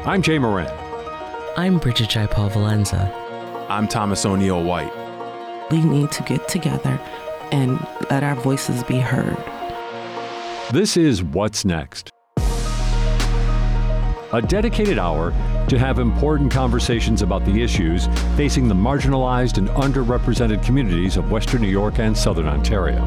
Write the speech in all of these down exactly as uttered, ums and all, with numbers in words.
I'm Jay Moran. I'm Bridget Jaipal Valenza. I'm Thomas O'Neill White. We need to get together and let our voices be heard. This is What's Next, a dedicated hour to have important conversations about the issues facing the marginalized and underrepresented communities of Western New York and Southern Ontario.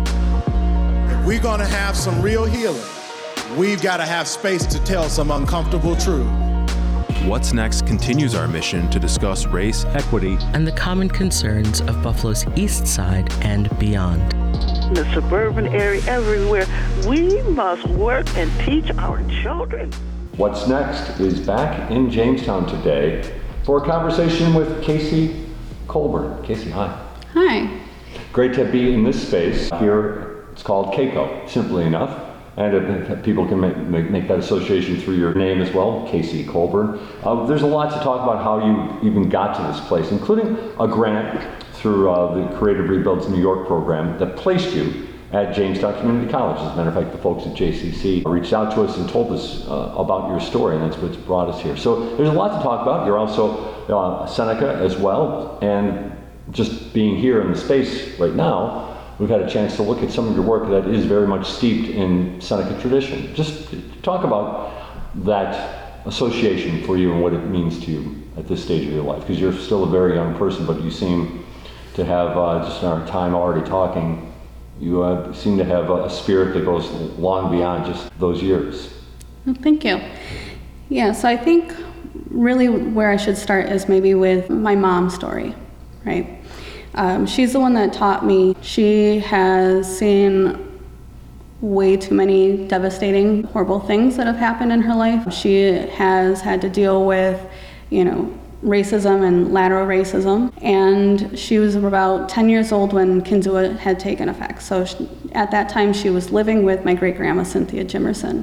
If we're going to have some real healing, we've got to have space to tell some uncomfortable truth. What's Next continues our mission to discuss race, equity, and the common concerns of Buffalo's East Side and beyond. In the suburban area, everywhere, we must work and teach our children. What's Next is back in Jamestown today for a conversation with Casey Colburn. Casey, hi. Hi. Great to be in this space. Here it's called Keiko, simply enough. And uh, people can make, make, make that association through your name as well, Casey Colburn. Uh, there's a lot to talk about how you even got to this place, including a grant through uh, the Creative Rebuilds New York program that placed you at Jamestown Community College. As a matter of fact, the folks at J C C reached out to us and told us uh, about your story, and that's what's brought us here. So there's a lot to talk about. You're also uh, Seneca as well, and just being here in the space right now, we've had a chance to look at some of your work that is very much steeped in Seneca tradition. Just talk about that association for you and what it means to you at this stage of your life, because you're still a very young person, but you seem to have, uh, just in our time already talking, you uh, seem to have a spirit that goes long beyond just those years. Well, thank you. Yeah, so I think really where I should start is maybe with my mom's story, right? Um, she's the one that taught me. She has seen way too many devastating, horrible things that have happened in her life. She has had to deal with, you know, racism and lateral racism. And she was about ten years old when Kinzua had taken effect. So she, at that time, she was living with my great-grandma, Cynthia Jimerson.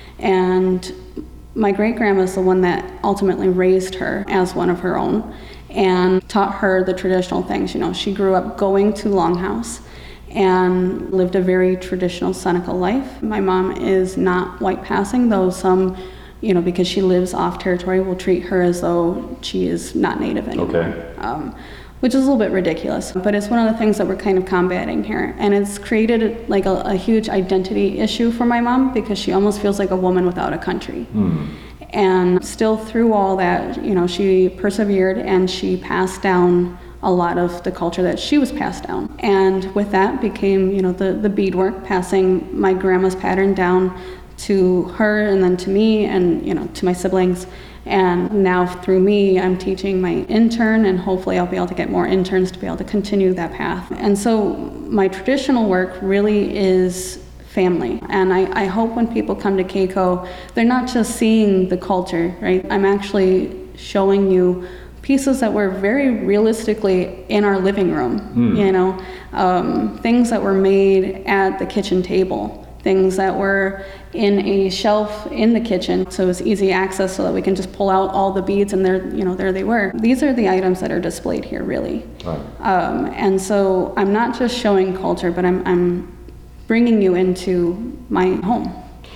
And my great-grandma is the one that ultimately raised her as one of her own and taught her the traditional things. You know, she grew up going to Longhouse and lived a very traditional Seneca life. My mom is not white passing, though some, you know, because she lives off territory, will treat her as though she is not native anymore. Okay. Um, which is a little bit ridiculous, but it's one of the things that we're kind of combating here. And it's created like a, a huge identity issue for my mom because she almost feels like a woman without a country. Mm. And still through all that, you know, she persevered and she passed down a lot of the culture that she was passed down. And with that became, you know, the, the beadwork, passing my grandma's pattern down to her and then to me and, you know, to my siblings. And now through me, I'm teaching my intern, and hopefully I'll be able to get more interns to be able to continue that path. And so my traditional work really is family. And I, I hope when people come to Keiko, they're not just seeing the culture, right? I'm actually showing you pieces that were very realistically in our living room, mm. you know, um, things that were made at the kitchen table, things that were in a shelf in the kitchen, so it was easy access so that we can just pull out all the beads and there, you know, there they were. These are the items that are displayed here, really. Right. Um, and so I'm not just showing culture, but I'm, I'm bringing you into my home.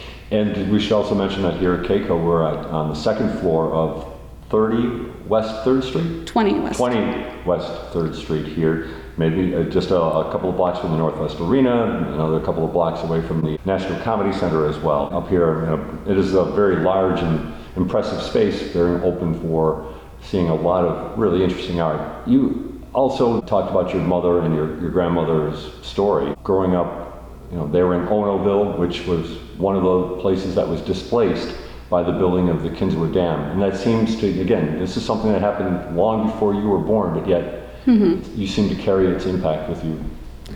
And we should also mention that here at Keiko, we're at, on the second floor of thirty West third Street? twenty West. twenty West third Street here. Maybe uh, just a, a couple of blocks from the Northwest Arena, another couple of blocks away from the National Comedy Center as well. Up here, you know, it is a very large and impressive space, very open for seeing a lot of really interesting art. You also talked about your mother and your, your grandmother's story. Growing up, you know, they were in Onoville, which was one of the places that was displaced by the building of the Kinzua Dam. And that seems to, again, this is something that happened long before you were born, but yet mm-hmm. you seem to carry its impact with you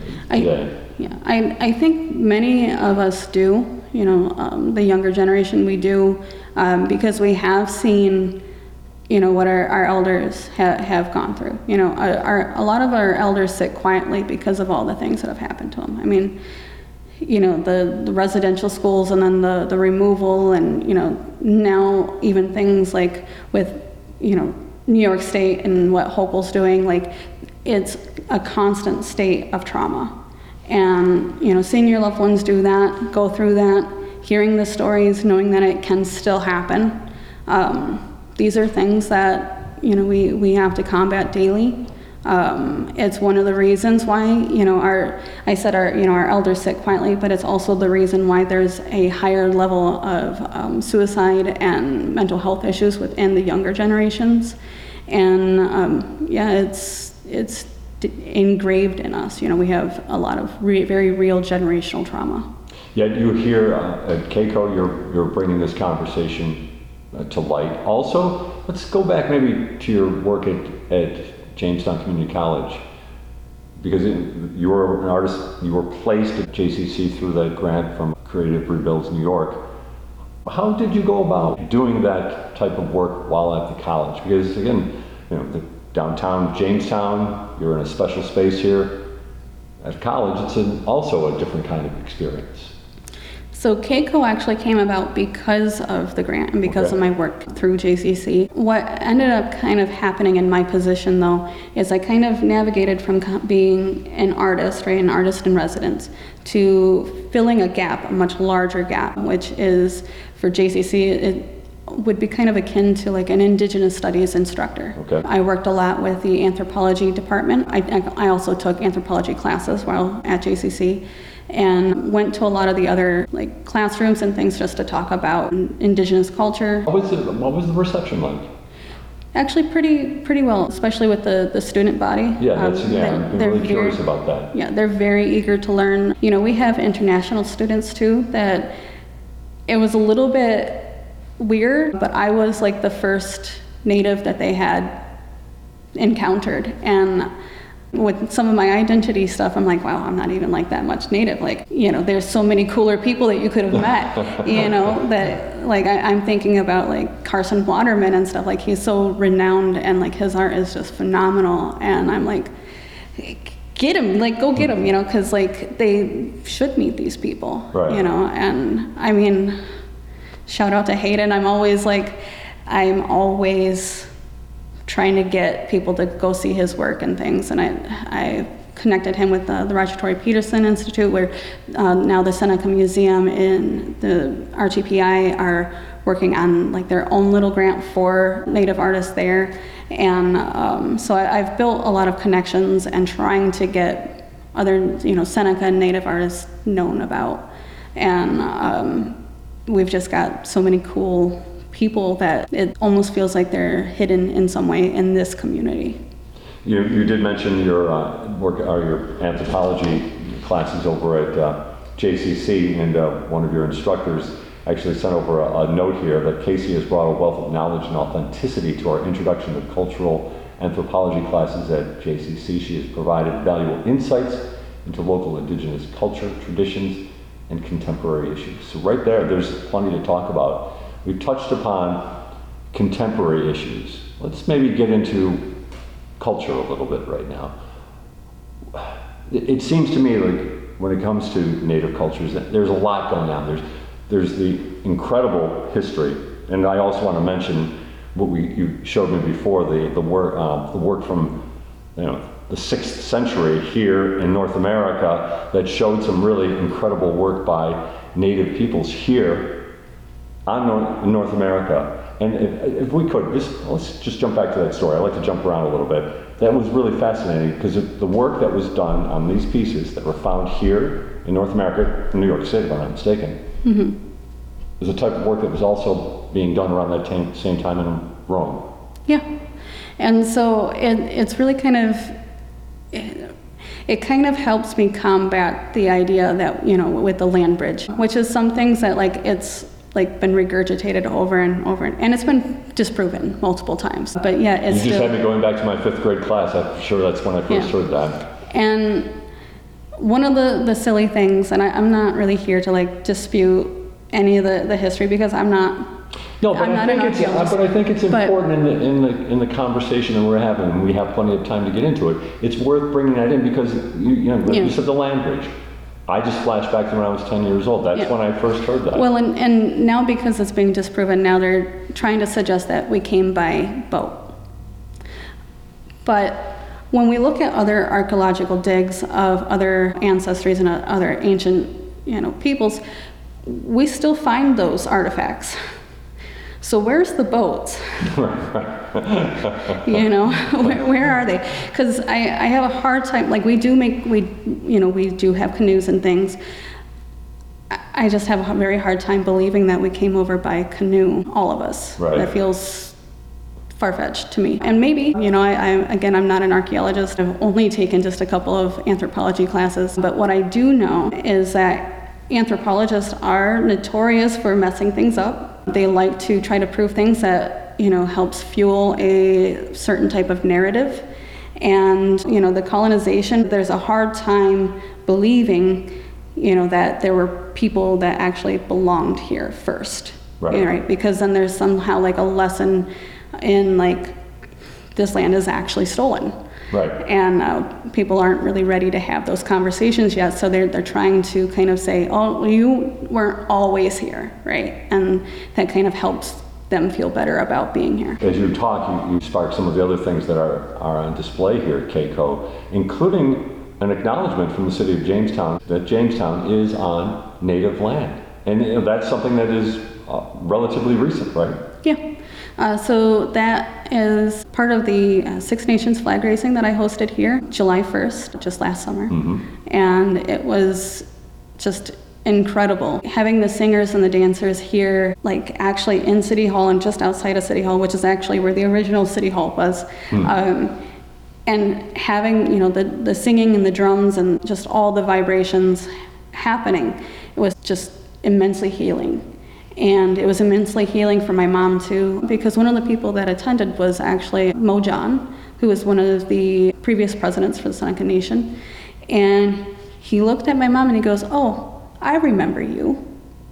today. I, yeah, I, I think many of us do, you know, um, the younger generation, we do, um, because we have seen, you know, what our, our elders ha- have gone through. You know, our, our, a lot of our elders sit quietly because of all the things that have happened to them. I mean, you know, the, the residential schools and then the, the removal and, you know, now even things like with, you know, New York State and what Hochul's doing, like it's a constant state of trauma. And, you know, seeing your loved ones do that, go through that, hearing the stories, knowing that it can still happen, um, these are things that, you know, we, we have to combat daily. Um, it's one of the reasons why, you know, our, I said our, you know, our elders sit quietly, but it's also the reason why there's a higher level of um, suicide and mental health issues within the younger generations. And um, yeah, it's, it's engraved in us. You know, we have a lot of re very real generational trauma. Yet you here uh, at K C O, you're, you're bringing this conversation uh, to light. Also, let's go back maybe to your work at, at Jamestown Community College, because it, you were an artist, you were placed at J C C through that grant from Creative Rebuilds New York. How did you go about doing that type of work while at the college? Because again, you know, the downtown Jamestown, you're in a special space here. At college, it's an, also a different kind of experience. So K C O actually came about because of the grant and because Okay. of my work through J C C. What ended up kind of happening in my position, though, is I kind of navigated from co- being an artist, right, an artist in residence, to filling a gap, a much larger gap, which is for J C C, it would be kind of akin to like an Indigenous studies instructor. Okay. I worked a lot with the anthropology department. I, I also took anthropology classes while at J C C, and went to a lot of the other like classrooms and things just to talk about Indigenous culture. What was, it, what was the reception like? Actually pretty pretty well, especially with the, the student body. Yeah, that's, Um, yeah, they're- I'm they're really curious very- about that. Yeah, they're very eager to learn. You know, we have international students too that it was a little bit weird, but I was like the first native that they had encountered. And with some of my identity stuff, I'm like, wow, I'm not even like that much native. Like, you know, there's so many cooler people that you could have met, you know, that like I, I'm thinking about like Carson Waterman and stuff. Like he's so renowned and like his art is just phenomenal. And I'm like, get him, like go get him, you know, because like they should meet these people, Right. you know. And I mean, shout out to Hayden. I'm always like, I'm always trying to get people to go see his work and things. And I, I connected him with the, the Roger Tory Peterson Institute, where uh, now the Seneca Museum and the R G P I are working on like their own little grant for Native artists there. And um, so I, I've built a lot of connections and trying to get other, you know, Seneca and Native artists known about. And um, we've just got so many cool people that it almost feels like they're hidden in some way in this community. You, you did mention your uh, work, or your anthropology classes over at uh, J C C, and uh, one of your instructors actually sent over a, a note here that Casey has brought a wealth of knowledge and authenticity to our introduction to cultural anthropology classes at J C C. She has provided valuable insights into local Indigenous culture, traditions, and contemporary issues. So right there, there's plenty to talk about. We've touched upon contemporary issues. Let's maybe get into culture a little bit right now. It, it seems to me like when it comes to Native cultures, that there's a lot going on. There's, there's the incredible history, and I also want to mention what we, you showed me before, the, the, work, uh, the work from, you know, the sixth century here in North America that showed some really incredible work by Native peoples here on North, in North America. And if, if we could, just, let's just jump back to that story. I like to jump around a little bit. That was really fascinating because the work that was done on these pieces that were found here in North America, in New York City, if I'm not mistaken, mm-hmm. was a type of work that was also being done around that tam- same time in Rome. Yeah. And so it, it's really kind of, it, it kind of helps me combat the idea that, you know, with the land bridge, which is some things that like it's like been regurgitated over and over, and, and it's been disproven multiple times. But yeah, it's You just still, had me going back to my fifth grade class. I'm sure that's when I first Yeah. heard that. And one of the, the silly things, and I, I'm not really here to like dispute any of the, the history because I'm not, No, but I'm I not think an it's archaeologist. but I think it's But- important in the in the in the conversation that we're having, and we have plenty of time to get into it. It's worth bringing that in because you, you know, like Yeah. you said, the land bridge. I just flashed back to when I was ten years old. That's Yeah. when I first heard that. well, and, and now because it's being disproven, now they're trying to suggest that we came by boat. But when we look at other archaeological digs of other ancestries and other ancient, you know, peoples, we still find those artifacts. So where's the boats? You know, where, where are they? Because I, I have a hard time, like we do make, we, you know, we do have canoes and things. I, I just have a very hard time believing that we came over by canoe, all of us. Right. That feels far-fetched to me. And maybe, you know, I, I again, I'm not an archaeologist. I've only taken just a couple of anthropology classes. But what I do know is that anthropologists are notorious for messing things up. They like to try to prove things that, you know, helps fuel a certain type of narrative. And, you know, the colonization, there's a hard time believing, you know, that there were people that actually belonged here first. Right. You know, right? Because then there's somehow like a lesson in like, this land is actually stolen. Right. And uh, people aren't really ready to have those conversations yet, so they're, they're trying to kind of say, oh, you weren't always here, right? And that kind of helps them feel better about being here. As you talk, you, you spark some of the other things that are, are on display here at K C O, including an acknowledgement from the city of Jamestown that Jamestown is on native land. And you know, that's something that is uh, relatively recent, right? Yeah. Uh, so that is part of the uh, Six Nations flag raising that I hosted here July first, just last summer. Mm-hmm. And it was just incredible. Having the singers and the dancers here, like actually in City Hall and just outside of City Hall, which is actually where the original City Hall was. Mm. Um, and having, you know, the, the singing and the drums and just all the vibrations happening, it was just immensely healing. And it was immensely healing for my mom too, because one of the people that attended was actually Mo John, who was one of the previous presidents for the Seneca Nation. And he looked at my mom and he goes, oh, I remember you.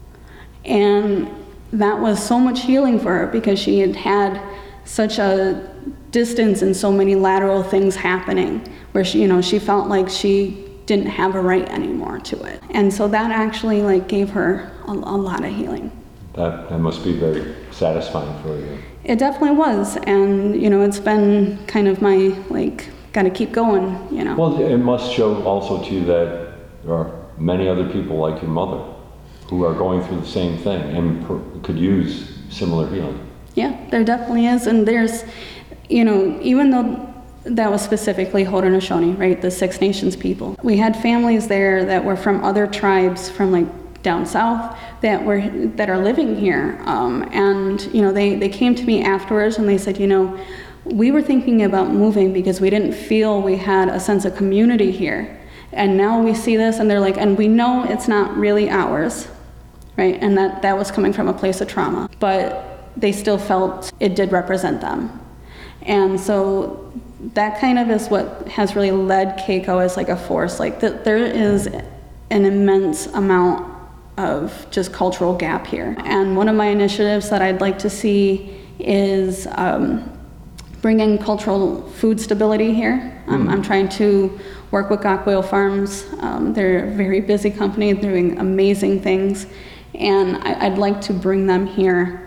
And that was so much healing for her because she had had such a distance and so many lateral things happening where she, you know, she felt like she didn't have a right anymore to it. And so that actually like gave her a, a lot of healing. That, that must be very satisfying for you. It definitely was, and you know, it's been kind of my like, gotta keep going, you know. Well, it must show also to you that there are many other people like your mother who are going through the same thing and per, could use similar healing. Yeah, there definitely is, and there's, you know, even though that was specifically Haudenosaunee, right, the Six Nations people, we had families there that were from other tribes from like down south that were that are living here, um, and you know they they came to me afterwards and they said, you know, we were thinking about moving because we didn't feel we had a sense of community here, and now we see this and they're like, and we know it's not really ours, right, and that that was coming from a place of trauma, but they still felt it did represent them. And so that kind of is what has really led K C O as like a force, like that there is an immense amount of just cultural gap here. And one of my initiatives that I'd like to see is um, bringing cultural food stability here. Um, mm. I'm trying to work with Gockwhale Farms. Um, they're a very busy company doing amazing things. And I, I'd like to bring them here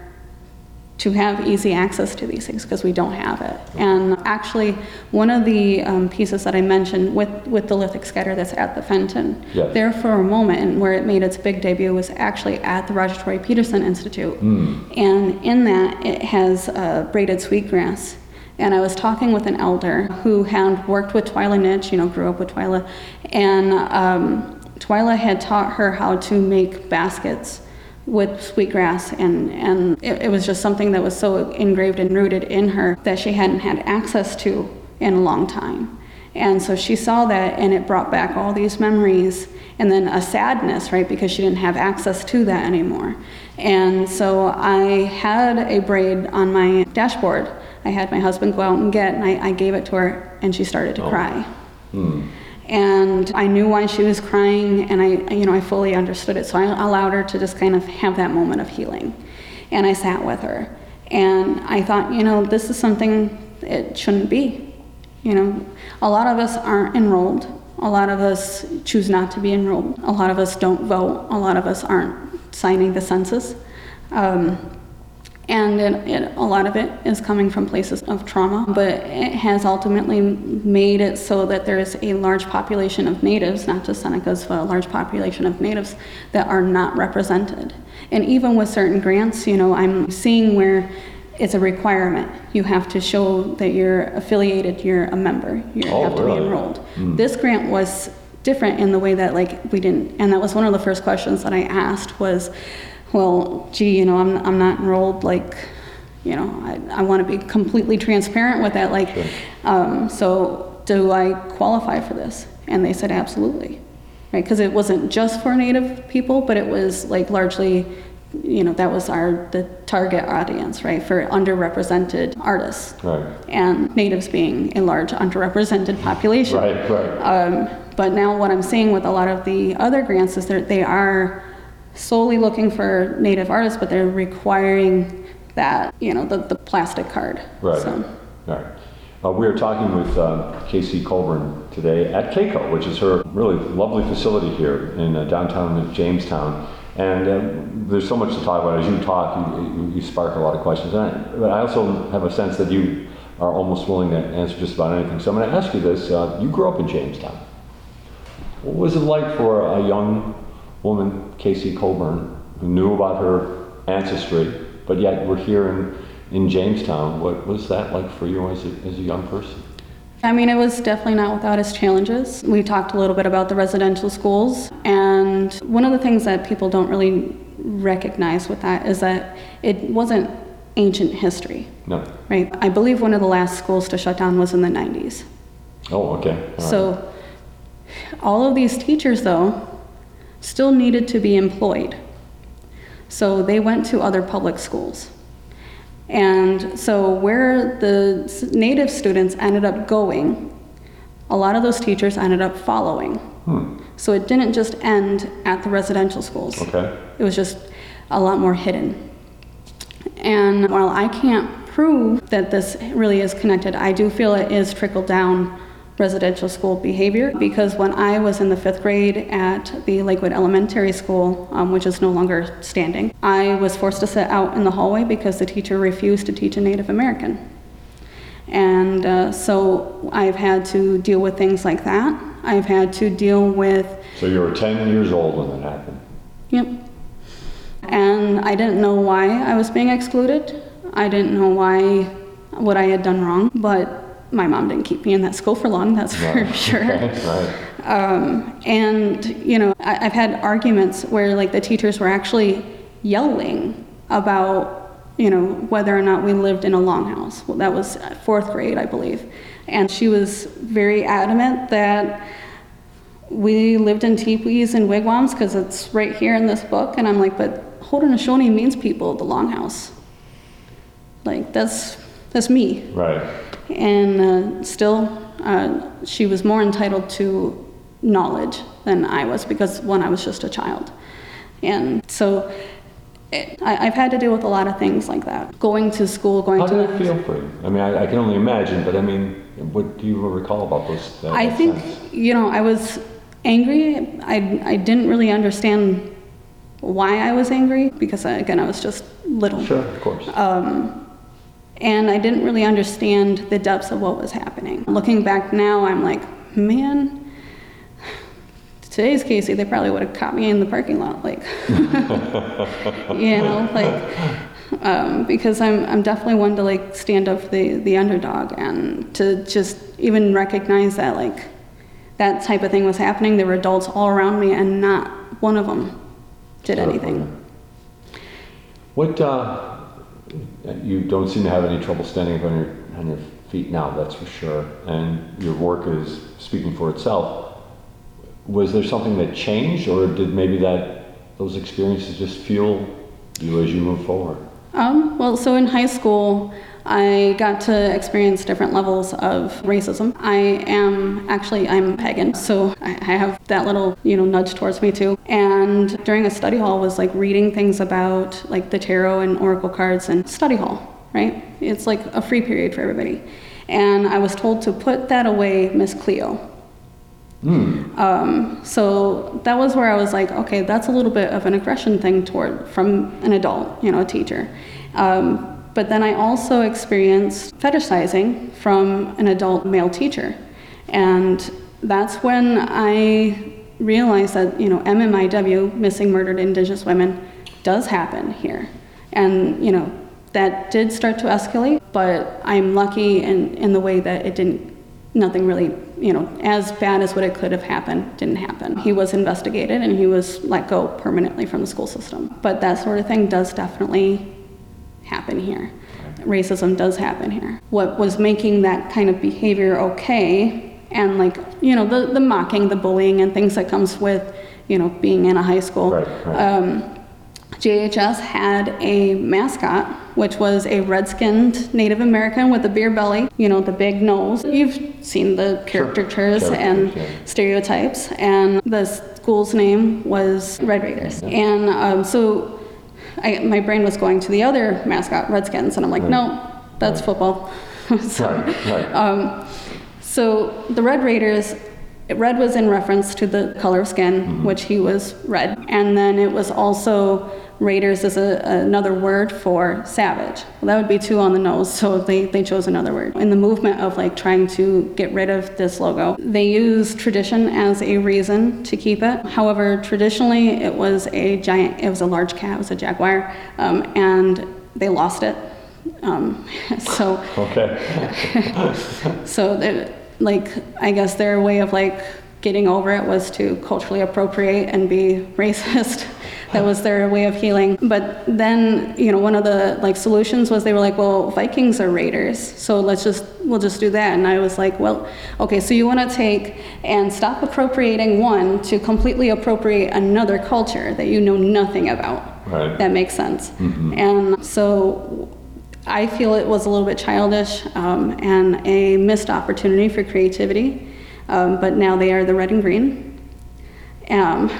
to have easy access to these things because we don't have it. And actually, one of the um, pieces that I mentioned with, with the lithic scatter that's at the Fenton, yes. there for a moment where it made its big debut was actually at the Roger Tory Peterson Institute. Mm. And in that, it has uh, braided sweetgrass. And I was talking with an elder who had worked with Twyla Nitsch, you know, grew up with Twyla, and um, Twyla had taught her how to make baskets with sweetgrass, and, and it, it was just something that was so engraved and rooted in her that she hadn't had access to in a long time. And so she saw that and it brought back all these memories and then a sadness, right, because she didn't have access to that anymore. And so I had a braid on my dashboard. I had my husband go out and get, and I, I gave it to her and she started to oh. cry. Hmm. And I knew why she was crying, and I, you know, I fully understood it. So I allowed her to just kind of have that moment of healing. And I sat with her. And I thought, you know, this is something it shouldn't be. You know, a lot of us aren't enrolled. A lot of us choose not to be enrolled. A lot of us don't vote. A lot of us aren't signing the census. Um, And it, it, a lot of it is coming from places of trauma, but it has ultimately made it so that there's a large population of natives, not just Senecas, but a large population of natives that are not represented. And even with certain grants, you know, I'm seeing where it's a requirement. You have to show that you're affiliated, you're a member, you Oh, have to really? be enrolled. Mm. This grant was different in the way that, like, we didn't, and that was one of the first questions that I asked was, well, gee, you know, I'm, I'm not enrolled, like, you know, I, I want to be completely transparent with that, like, Sure. um, so do I qualify for this? And they said absolutely, right? Because it wasn't just for Native people, but it was like largely, you know, that was our, the target audience, right, for underrepresented artists. Right. And Natives being a large underrepresented population. Right, right. Um, but now what I'm seeing with a lot of the other grants is that they are solely looking for Native artists, but they're requiring that, you know, the, the plastic card. Right. So, Right. Uh, we were talking with uh, Casey Colburn today at Keiko, which is her really lovely facility here in uh, downtown Jamestown. And uh, there's so much to talk about. As you talk, you, you, you spark a lot of questions. And I, but I also have a sense that you are almost willing to answer just about anything. So I'm going to ask you this. Uh, you grew up in Jamestown. What was it like for a young woman, Casey Colburn, who knew about her ancestry, but yet we're here in, in Jamestown? What was that like for you as a, as a young person? I mean, it was definitely not without its challenges. We talked a little bit about the residential schools, and one of the things that people don't really recognize with that is that it wasn't ancient history. No. Right? I believe one of the last schools to shut down was in the nineties. Oh, okay. All right. So all of these teachers, though, still needed to be employed. So they went to other public schools. And so where the Native students ended up going, a lot of those teachers ended up following. Hmm. So it didn't just end at the residential schools. Okay. It was just a lot more hidden. And while I can't prove that this really is connected, I do feel it is trickled down residential school behavior, because when I was in the fifth grade at the Lakewood Elementary School, um, which is no longer standing, I was forced to sit out in the hallway because the teacher refused to teach a Native American. And uh, so I've had to deal with things like that. I've had to deal with... So you were ten years old when that happened? Yep. And I didn't know why I was being excluded. I didn't know why, what I had done wrong, but my mom didn't keep me in that school for long, that's for Right. sure. Okay. Right. Um, and, you know, I, I've had arguments where, like, the teachers were actually yelling about, you know, whether or not we lived in a longhouse. Well, that was fourth grade, I believe. And she was very adamant that we lived in teepees and wigwams because it's right here in this book. And I'm like, but Haudenosaunee means people of the longhouse. Like, that's, that's me. Right. And uh, still, uh, she was more entitled to knowledge than I was, because, one, I was just a child. And so it, I, I've had to deal with a lot of things like that. Going to school, going How to... did it feel for you? I mean, I, I can only imagine, but I mean, what do you recall about those? That, I that think, sense? you know, I was angry. I, I didn't really understand why I was angry, because, again, I was just little. Sure, of course. Um, and I didn't really understand the depths of what was happening. Looking back now, I'm like, man, today's Casey, they probably would have caught me in the parking lot, like, you know, like, um, because I'm I'm definitely one to, like, stand up for the, the underdog, and to just even recognize that, like, that type of thing was happening. There were adults all around me, and not one of them did anything. What, uh, you don't seem to have any trouble standing up on your, on your feet now, that's for sure. And your work is speaking for itself. Was there something that changed, or did maybe that, those experiences just fuel you as you move forward? Um, well, so in high school, I got to experience different levels of racism. I am, actually, I'm pagan, so I I have that little, you know, nudge towards me too. And during a study hall was like reading things about like the tarot and oracle cards and study hall, right? It's like a free period for everybody. And I was told to put that away, Miss Cleo. Hmm. Um, so that was where I was like, okay, that's a little bit of an aggression thing toward, from an adult, you know, a teacher. Um, but then I also experienced fetishizing from an adult male teacher. And that's when I realized that, you know, M M I W, missing murdered Indigenous women, does happen here. And, you know, that did start to escalate, but I'm lucky in, in the way that it didn't, nothing really, you know, as bad as what it could have happened didn't happen. He was investigated and he was let go permanently from the school system. But that sort of thing does definitely happen here. Racism does happen here. What was making that kind of behavior okay, and like, you know, the, the mocking, the bullying and things that comes with, you know, being in a high school. Right, right. Um, J H S had a mascot, which was a red-skinned Native American with a beer belly, you know, the big nose. You've seen the caricatures Sure. and yeah. stereotypes, and the school's name was Red Raiders. And um, so I, my brain was going to the other mascot, Redskins, and I'm like, Right. no, that's Right. football. so, Right, right. um, so the Red Raiders, red was in reference to the color of skin, Mm-hmm. which he was red. And then it was also, Raiders is a, another word for savage. Well, that would be two on the nose, so they, they chose another word. In the movement of like trying to get rid of this logo, they used tradition as a reason to keep it. However, traditionally it was a giant, it was a large cat, it was a jaguar, um, and they lost it. Um, so, Okay. so they, like, I guess their way of like getting over it was to culturally appropriate and be racist. That was their way of healing. But then, you know, one of the like solutions was they were like, well, Vikings are raiders, so let's just, we'll just do that. And I was like, well, okay, so you want to take and stop appropriating one to completely appropriate another culture that you know nothing about. Right. That makes sense. Mm-hmm. And so I feel it was a little bit childish um, and a missed opportunity for creativity. Um, but now they are the red and green. Um,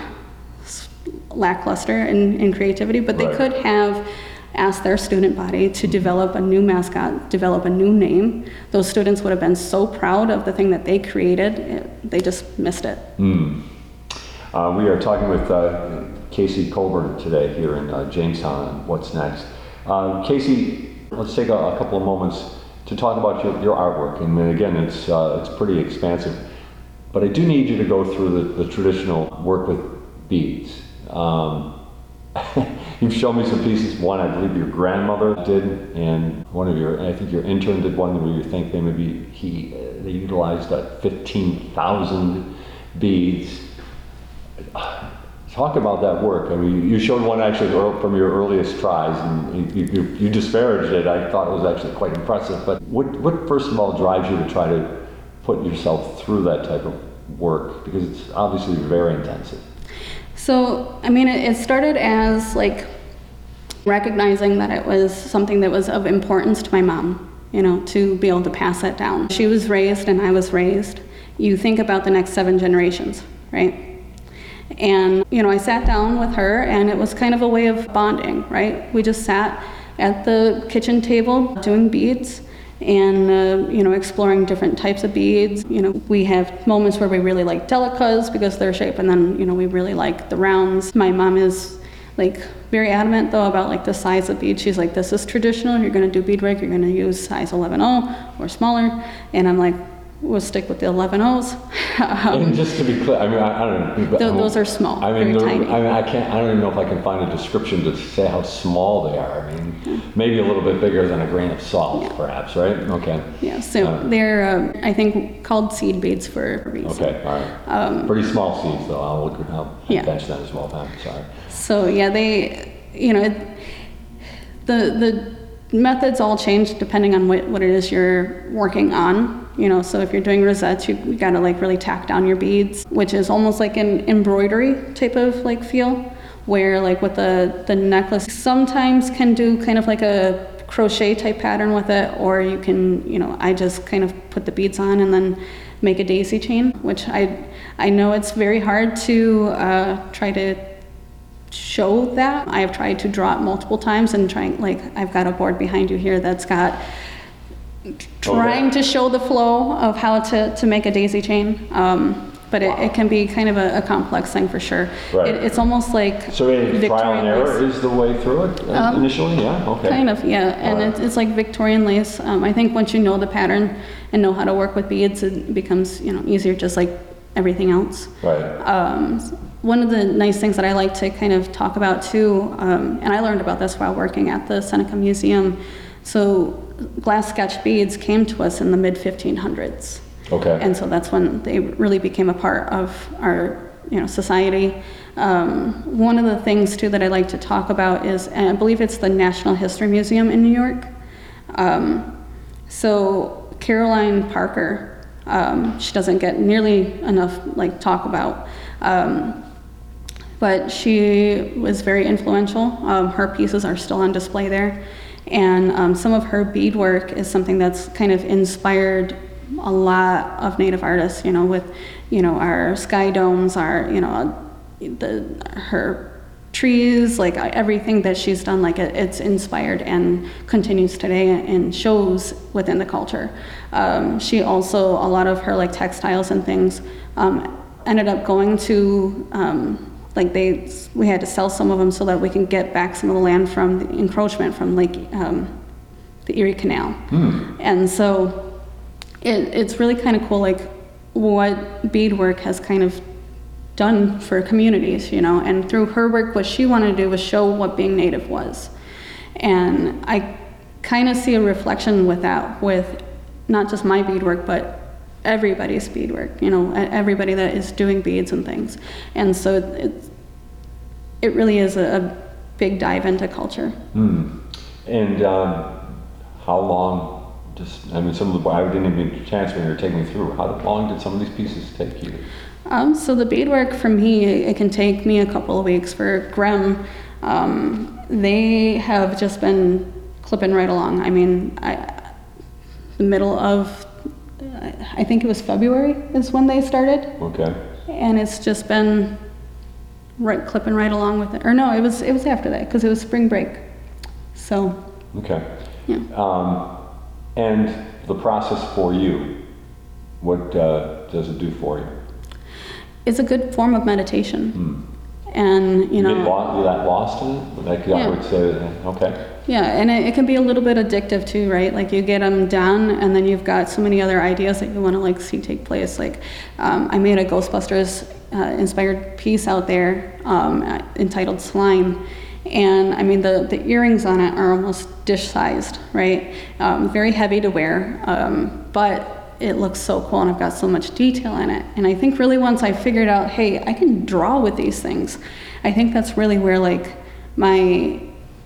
lackluster in, in creativity, but they Right. could have asked their student body to develop a new mascot, develop a new name. Those students would have been so proud of the thing that they created, it, they just missed it. Mm. Uh, we are talking with uh, Casey Colburn today here in uh, Jamestown on What's Next. Uh, Casey, let's take a, a couple of moments to talk about your, your artwork. And again, it's, uh, it's pretty expansive, but I do need you to go through the, the traditional work with beads. Um, you've shown me some pieces. One, I believe your grandmother did, and one of your, I think your intern did one where you think they maybe he uh, they utilized uh, fifteen thousand beads. Talk about that work. I mean, you showed one actually from your earliest tries, and you, you, you disparaged it. I thought it was actually quite impressive. But what, what first of all drives you to try to put yourself through that type of work? Because it's obviously very intensive. So, I mean, it, it started as like recognizing that it was something that was of importance to my mom, you know, to be able to pass that down. She was raised and I was raised. You think about the next seven generations, right? And, you know, I sat down with her and it was kind of a way of bonding, right? We just sat at the kitchen table doing beads and, uh, you know, exploring different types of beads. You know, we have moments where we really like delicas because of their shape, and then, you know, we really like the rounds. My mom is like very adamant though about like the size of bead. She's like, this is traditional, you're gonna do beadwork, you're gonna use size eleven oh or smaller. And I'm like, we'll stick with the eleven ohs. um, And just to be clear, I mean, I, I don't know. Th- those are small, I mean, very they're- tiny. I mean, I can't. I don't even know if I can find a description to say how small they are. I mean, maybe a little bit bigger than a grain of salt, Yeah. perhaps, right? Okay. Yeah, so Uh, they're, uh, I think, called seed beads for a reason. Okay. All right. Pretty small seeds, though. I'll look. I'll Um, Yeah. bench that as well. Then. Sorry. So yeah, they, you know, it, the the methods all change depending on what, what it is you're working on. You know, so if you're doing rosettes, you, you gotta like really tack down your beads, which is almost like an embroidery type of like feel, where like with the, the necklace, sometimes can do kind of like a crochet type pattern with it, or you can, you know, I just kind of put the beads on and then make a daisy chain, which I, I know it's very hard to uh, try to show that. I have tried to draw it multiple times and trying, like I've got a board behind you here that's got trying Okay. to show the flow of how to, to make a daisy chain. Um, but it, it can be kind of a, a complex thing for sure. Right. It, it's almost like So a trial and Victorian error lace. is the way through it uh, Um, initially? Yeah, okay. Kind of, yeah. And Alright. it's, it's like Victorian lace. Um, I think once you know the pattern and know how to work with beads, it becomes, you know, easier, just like everything else. Right. Um, one of the nice things that I like to kind of talk about too, um, and I learned about this while working at the Seneca Museum. So glass sketch beads came to us in the mid fifteen hundreds. Okay. And so that's when they really became a part of our, you know, society. Um, one of the things too that I like to talk about is, and I believe it's the National History Museum in New York. Um, so Caroline Parker, um, she doesn't get nearly enough like talk about, um, but she was very influential. Um, her pieces are still on display there, and um, some of her beadwork is something that's kind of inspired a lot of Native artists, you know, with, you know, our sky domes, our, you know, the, her trees, like everything that she's done, like it, it's inspired and continues today and shows within the culture. Um, she also, a lot of her like textiles and things um, ended up going to, um, like they, we had to sell some of them so that we can get back some of the land from the encroachment from Lake, um, the Erie Canal. Hmm. And so, It, it's really kind of cool, like what beadwork has kind of done for communities, you know, and through her work, what she wanted to do was show what being Native was. And I kind of see a reflection with that, with not just my beadwork, but everybody's beadwork, you know, everybody that is doing beads and things. And so it, it really is a, a big dive into culture. Hmm. And um, how long? Just, I mean, some of the, I didn't even get a chance when you were taking me through. How long did some of these pieces take you? Um, so the beadwork for me, it can take me a couple of weeks. For Grem, um, they have just been clipping right along. I mean, I, the middle of, I think it was February is when they started. Okay. And it's just been right, clipping right along with it. Or no, it was, it was after that, because it was spring break. So. Okay. Yeah. Um, And the process for you, what uh, does it do for you? It's a good form of meditation. Hmm. And, you You know. get lost, you that lost in it? Like Yeah. I would say, okay. Yeah, and it, it can be a little bit addictive too, right? Like you get them done, and then you've got so many other ideas that you want to like see take place. Like um, I made a Ghostbusters uh, inspired piece out there um, entitled Slime. And I mean, the, the earrings on it are almost dish-sized, right? Um, very heavy to wear, um, but it looks so cool, and I've got so much detail in it. And I think really once I figured out, hey, I can draw with these things, I think that's really where like my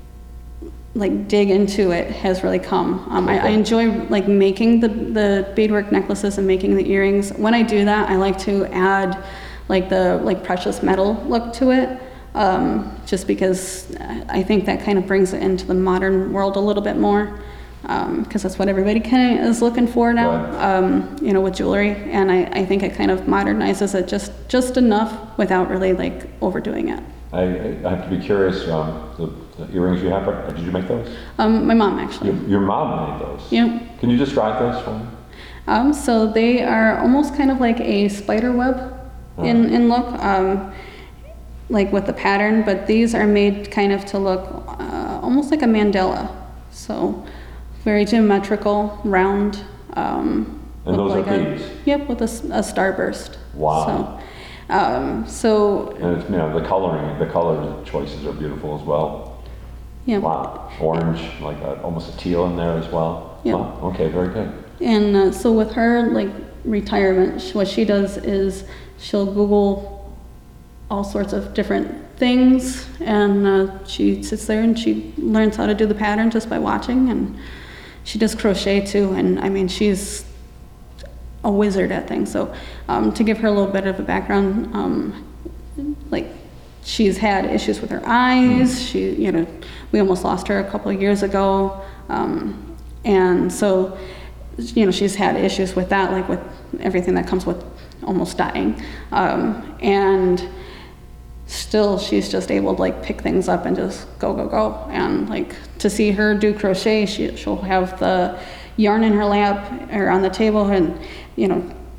like dig into it has really come. Um, I, I enjoy like making the, the beadwork necklaces and making the earrings. When I do that, I like to add like the like precious metal look to it. Um, just because I think that kind of brings it into the modern world a little bit more, because um, that's what everybody kind of is looking for now, Right. um, you know, with jewelry. And I, I think it kind of modernizes it just, just enough without really like overdoing it. I, I have to be curious, um, the, the earrings you have, did you make those? Um, my mom actually. Your, your mom made those? Yep. Can you describe those for me? Um, so they are almost kind of like a spider web in, in look. Um, like with the pattern, but these are made kind of to look uh, almost like a mandala. So very geometrical, round. Um, And those like are a, beads? Yep, with a, s- a starburst. Wow. So, um, so And it's, you know, the coloring, the color choices are beautiful as well. yeah. Wow. Orange, like a, almost a teal in there as well. Yeah. Wow. Okay, very good. And uh, so with her like retirement, sh- what she does is she'll Google all sorts of different things, and uh, she sits there and she learns how to do the pattern just by watching, and she does crochet too, and I mean she's a wizard at things. So um, to give her a little bit of a background, um, like she's had issues with her eyes. Mm. She, you know, we almost lost her a couple of years ago, um, and so you know she's had issues with that, like with everything that comes with almost dying, um, and still she's just able to like pick things up and just go go go. And like to see her do crochet, she, she'll have the yarn in her lap or on the table, and you know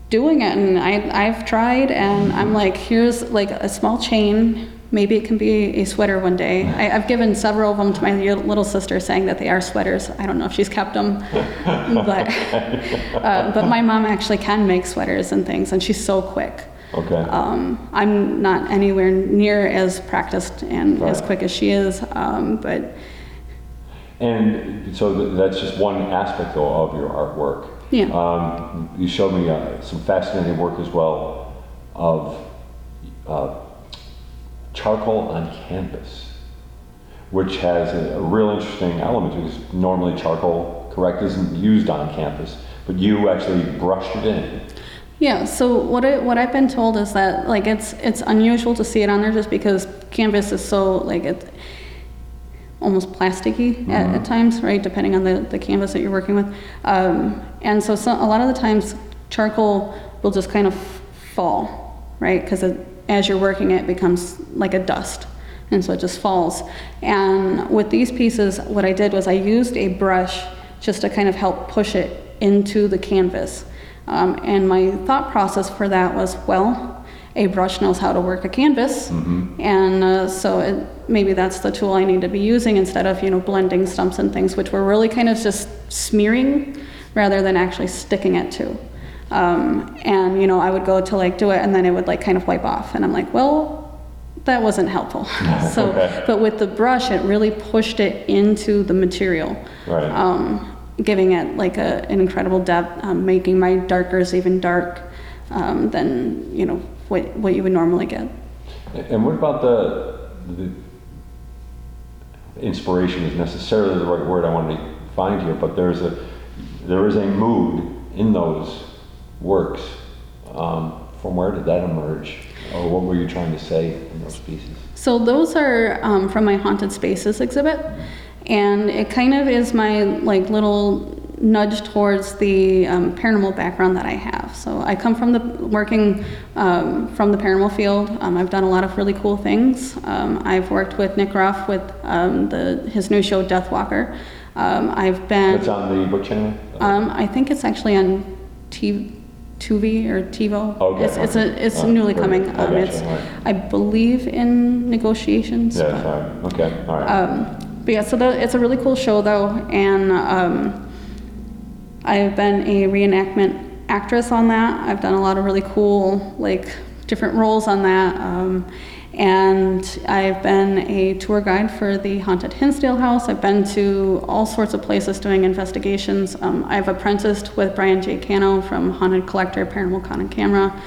doing it, and I, I've tried, and I'm like, here's like a small chain. Maybe it can be a sweater one day. I, I've given several of them to my little sister, saying that they are sweaters. I don't know if she's kept them, but uh, but my mom actually can make sweaters and things, and she's so quick. Okay. Um, I'm not anywhere near as practiced and Right. as quick as she is, um, but And so th- that's just one aspect though of your artwork. Yeah. Um, you showed me uh, some fascinating work as well of uh, charcoal on canvas, which has a, a real interesting element because normally charcoal, correct, isn't used on canvas, but you actually brushed it in. yeah. So what I, what I've been told is that like it's it's unusual to see it on there just because canvas is so like it almost plasticky mm-hmm. at, at times, right? Depending on the, the canvas that you're working with, um, and so some, a lot of the times charcoal will just kind of fall, right? Because as you're working it, it becomes like a dust, and so it just falls. And with these pieces, what I did was I used a brush just to kind of help push it into the canvas. Um, and my thought process for that was, well, a brush knows how to work a canvas, mm-hmm. and uh, so it, maybe that's the tool I need to be using instead of, you know, blending stumps and things, which were really kind of just smearing rather than actually sticking it to. Um, and, you know, I would go to like do it and then it would like kind of wipe off. And I'm like, well, that wasn't helpful. So, Okay. but with the brush, it really pushed it into the material. Right. Um, giving it like a, an incredible depth, um, making my darkers even dark um, than, you know, what, what you would normally get. And what about the, the inspiration is necessarily the right word I want to find here, but there's a there is a mood in those works. Um, from where did that emerge, or what were you trying to say in those pieces? So those are um, from my Haunted Spaces exhibit, and it kind of is my like little nudge towards the um, paranormal background that I have. So I come from the working um, from the paranormal field. Um, I've done a lot of really cool things. Um, I've worked with Nick Ruff with um, the his new show Death Walker. Um, I've been. It's on the what channel? Um, I think it's actually on T- Tubi or TiVo. Okay. It's it's a it's Oh, newly great. coming. I Um, gotcha, it's right. I believe in negotiations. Yeah, but- fine. Okay, all right. um, but yeah, so the, it's a really cool show though, and um, I've been a reenactment actress on that. I've done a lot of really cool, like, different roles on that. Um, and I've been a tour guide for the Haunted Hinsdale House. I've been to all sorts of places doing investigations. Um, I've apprenticed with Brian J. Cano from Haunted Collector, Paranormal Con and Camera.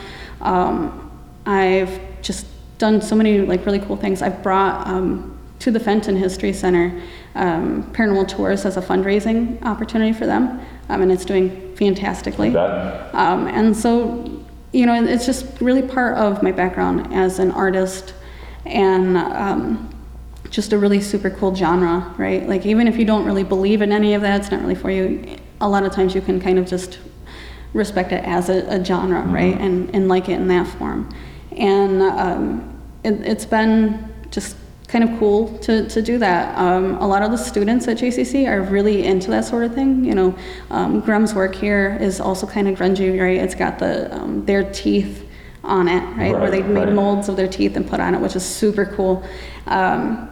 Um, I've just done so many, like, really cool things. I've brought um, to the Fenton History Center um, paranormal tours as a fundraising opportunity for them, um, and it's doing fantastically. That, Um, and so, you know, it's just really part of my background as an artist, and um, just a really super cool genre, right? Like, even if you don't really believe in any of that, it's not really for you, a lot of times you can kind of just respect it as a, a genre, mm-hmm. right? And, and like it in that form. And um, it, it's been just kind of cool to, to do that. Um, a lot of the students at J C C are really into that sort of thing. You know, um, Grum's work here is also kind of grungy, right? It's got the um, their teeth on it, right? Right, Where they made right. molds of their teeth and put on it, which is super cool. Um,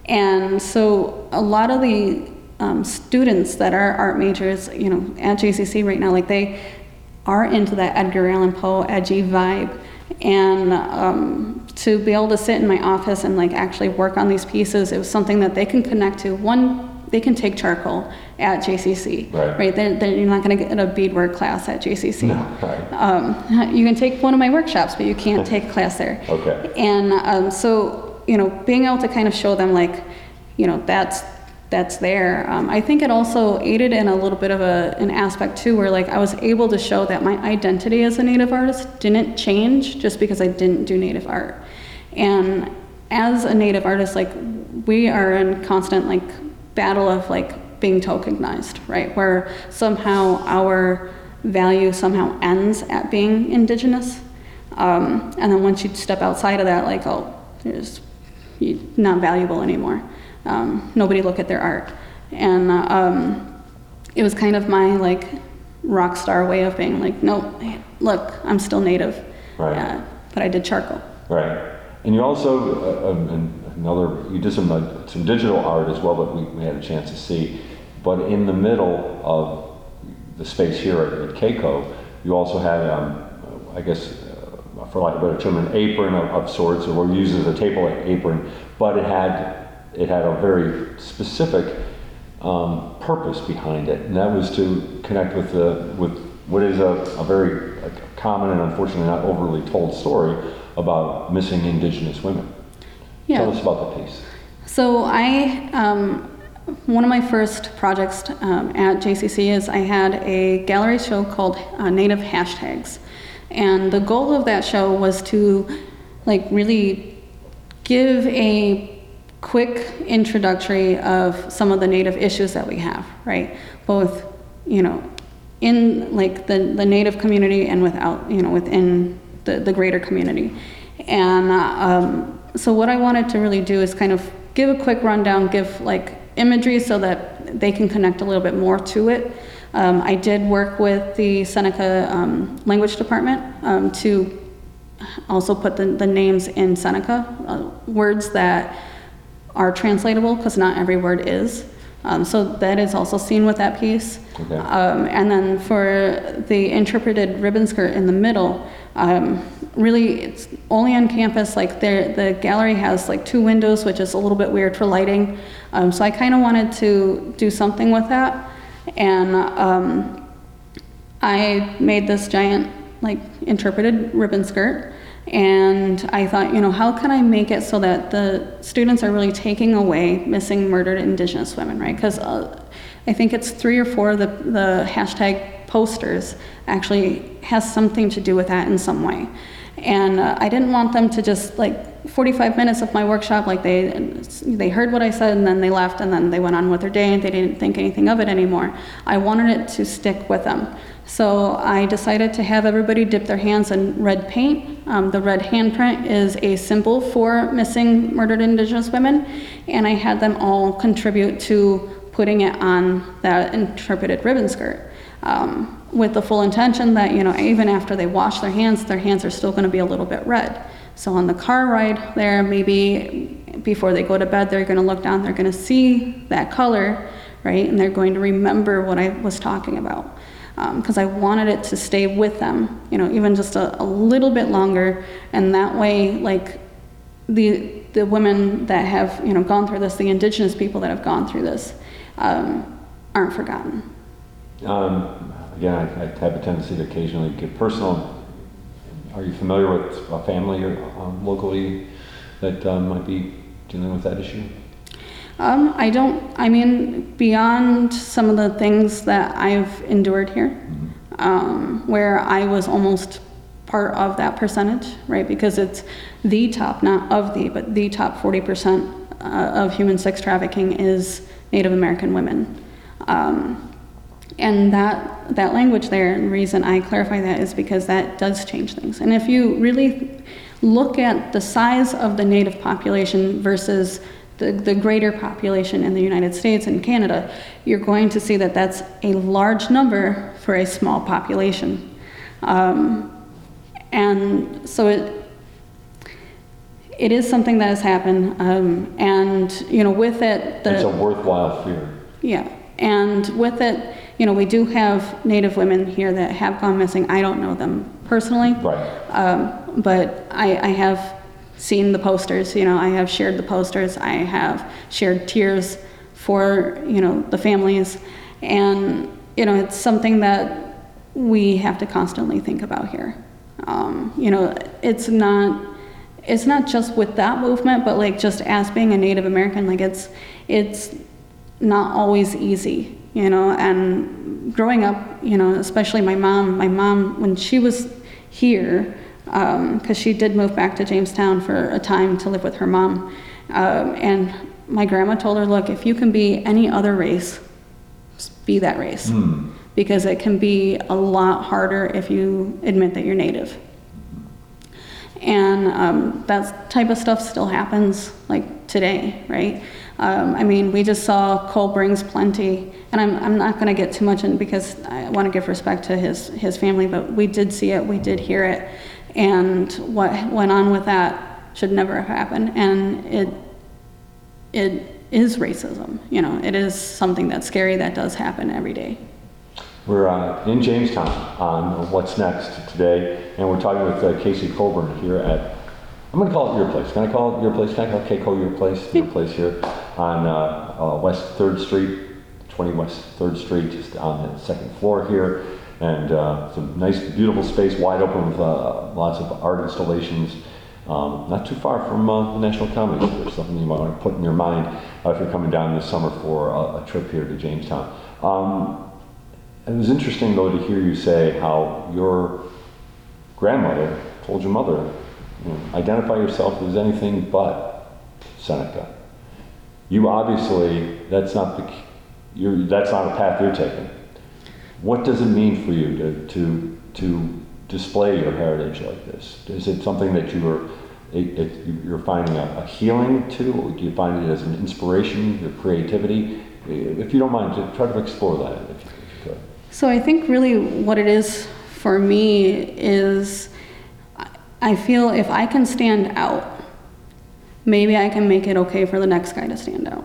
and so a lot of the um, students that are art majors, you know, at J C C right now, like, they are into that Edgar Allan Poe edgy vibe. And um, to be able to sit in my office and like actually work on these pieces, it was something that they can connect to. One, they can take charcoal at J C C, Right. right? They're, they're, you're not going to get a beadwork class at J C C. No, right. Um, you can take one of my workshops, but you can't take a class there. Okay. And um, so, you know, being able to kind of show them, like, you know, that's that's there. Um, I think it also aided in a little bit of a, an aspect too, where like I was able to show that my identity as a Native artist didn't change just because I didn't do Native art. And as a Native artist, like, we are in constant like battle of like being tokenized, right? Where somehow our value somehow ends at being Indigenous. Um, and then once you step outside of that, like, oh, there's, you're not valuable anymore. Um, nobody look at their art. And uh, um, it was kind of my like rock star way of being like, no, look, I'm still Native. Right. Uh, but I did charcoal. Right. And you also, uh, um, another, you did some, uh, some digital art as well that we, we had a chance to see. But in the middle of the space here at, at Keiko, you also had, um, I guess, uh, for lack of a better term, an apron of, of sorts, or we use it as a table apron, but it had, it had a very specific um, purpose behind it, and that was to connect with the, with what is a, a very a common and unfortunately not overly told story about missing Indigenous women. Yeah. Tell us about the piece. So I, um, one of my first projects um, at J C C is I had a gallery show called uh, Native Hashtags. And the goal of that show was to like really give a quick introductory of some of the Native issues that we have, right? Both, you know, in like the, the Native community and without, you know, within the, the greater community. And um, so what I wanted to really do is kind of give a quick rundown, give like imagery so that they can connect a little bit more to it. Um, I did work with the Seneca um, language department um, to also put the, the names in Seneca, uh, words that are translatable, because not every word is. Um, so that is also seen with that piece. Okay. Um, and then for the interpreted ribbon skirt in the middle, um, really it's only on campus. Like there, the gallery has like two windows, which is a little bit weird for lighting. Um, so I kind of wanted to do something with that. And um, I made this giant like interpreted ribbon skirt. And I thought, you know, how can I make it so that the students are really taking away missing murdered Indigenous women, right? Because uh, I think it's three or four of the, the hashtag posters actually has something to do with that in some way. And uh, I didn't want them to just like forty-five minutes of my workshop, like they they heard what I said and then they left and then they went on with their day and they didn't think anything of it anymore. I wanted it to stick with them. So I decided to have everybody dip their hands in red paint. Um, the red handprint is a symbol for missing murdered Indigenous women, and I had them all contribute to putting it on that interpreted ribbon skirt, um, with the full intention that, you know, even after they wash their hands, their hands are still going to be a little bit red. So on the car ride there, maybe before they go to bed, they're going to look down, they're going to see that color, right, and they're going to remember what I was talking about. Because um, I wanted it to stay with them, you know, even just a, a little bit longer, and that way, like, the the women that have, you know, gone through this, the Indigenous people that have gone through this, um, aren't forgotten. Um, again, I, I have a tendency to occasionally get personal. Are you familiar with a family or, um, locally that um, might be dealing with that issue? Um, I don't, I mean, beyond some of the things that I've endured here, mm-hmm. um, where I was almost part of that percentage, right? Because it's the top, not of the, but the top forty percent uh, of human sex trafficking is Native American women. Um, and that, that language there, and the reason I clarify that is because that does change things. And if you really look at the size of the Native population versus The, the greater population in the United States and Canada, you're going to see that that's a large number for a small population. Um, and so it, it is something that has happened. Um, and, you know, with it... The, it's a worthwhile fear. Yeah. And with it, you know, we do have Native women here that have gone missing. I don't know them personally. Right. Um, but I, I have... seen the posters, you know, I have shared the posters, I have shared tears for, you know, the families, and, you know, it's something that we have to constantly think about here. Um, you know, it's not, it's not just with that movement, but like just as being a Native American, like it's, it's not always easy, you know, and growing up, you know, especially my mom, my mom, when she was here, because um, she did move back to Jamestown for a time to live with her mom. Um, and my grandma told her, look, if you can be any other race, be that race. Mm. Because it can be a lot harder if you admit that you're Native. And um, that type of stuff still happens like today, right? Um, I mean, we just saw Cole Brings Plenty, and I'm, I'm not gonna get too much in because I wanna give respect to his, his family, but we did see it, we did hear it, and what went on with that should never have happened. And it, it is racism, you know, it is something that's scary that does happen every day. We're uh, in Jamestown on What's Next today, and we're talking with uh, Casey Colburn here at, I'm going to call it your place. Can I call it your place? Can I call Keiko your place? Your place here on uh, uh, West third Street, twenty West third Street, just on the second floor here. And uh, some nice, beautiful space, wide open with uh, lots of art installations. Um, not too far from uh, the National Comedy Club. There's something you might want to put in your mind uh, if you're coming down this summer for a, a trip here to Jamestown. Um, It was interesting, though, to hear you say how your grandmother told your mother, you know, identify yourself as anything but Seneca. You obviously, that's not the, you're, that's not a path you're taking. What does it mean for you to to to display your heritage like this? Is it something that you are it, it, you're finding a, a healing to? Or do you find it as an inspiration, your creativity? If you don't mind, to try to explore that. If you, if you could. So I think really what it is for me is I feel if I can stand out, maybe I can make it okay for the next guy to stand out.